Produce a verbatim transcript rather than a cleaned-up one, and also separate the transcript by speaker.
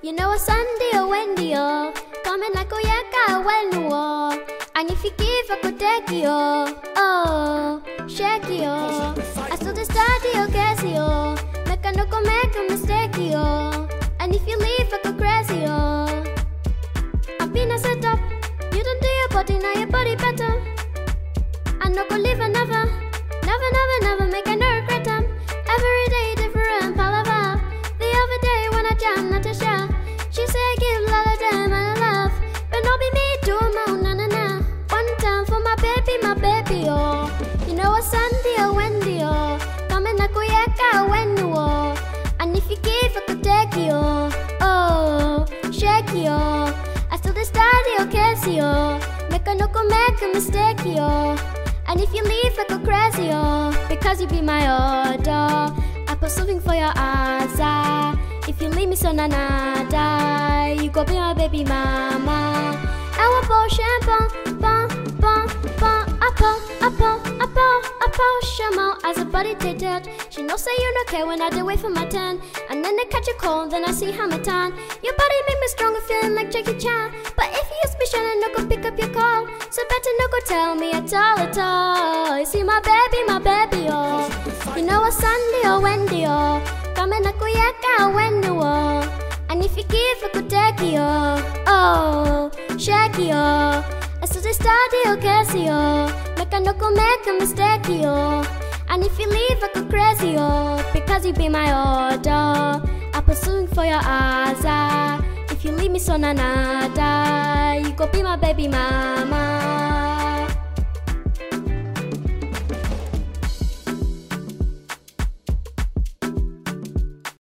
Speaker 1: You know a Sunday or Wendy, oh, coming like oh yeah, got well no oh. And if you give, I could take you, oh, shake you, oh. I still the study, oh, Cassie, oh, make a no go make a mistake, oh. And if you leave, I go crazy, oh. I've been a set up, you don't do your body, now your body better. I no go live and never, never, never, never make a no regret them. Every day different palaver. The other day when I jam Natasha, she say give lot of them and I love, but no be me do a moan na na na. One time for my baby, my baby, oh. You know a Sunday or Wendy, oh, coming like oh yeah, got when you oh. And if you give, I could take you, oh, shake you, oh. I still the study, oh, Casey, oh. Make a no go make a mistake, oh. And if you leave, I go crazy, oh, because you be my order. I put something for your answer. If you leave me so nada, you go be my baby mama. I want potion, bon, bon, bon, bon. Apple, apple, apple, apple, shamo. As a body tated, she knows say you don't care when I do wait for my turn. And then I catch a cold, then I see how my tan. Your body make me stronger, feeling like Jackie Chan. But if you use me, Shannon, no go pick up your call. So better no go tell me at all, at all. You see my baby, my baby, oh. You know a Sunday or Wendy, oh, coming like oh yeah, got when you oh. And if you give, I could take you, oh, shake you, oh. I still the study, oh, Cassie, oh. Make a no go make a mistake, oh. And if you leave, I go crazy, oh, because you be my order. I'm pursuing for your answer. If you leave me so nada, you go be my baby mama.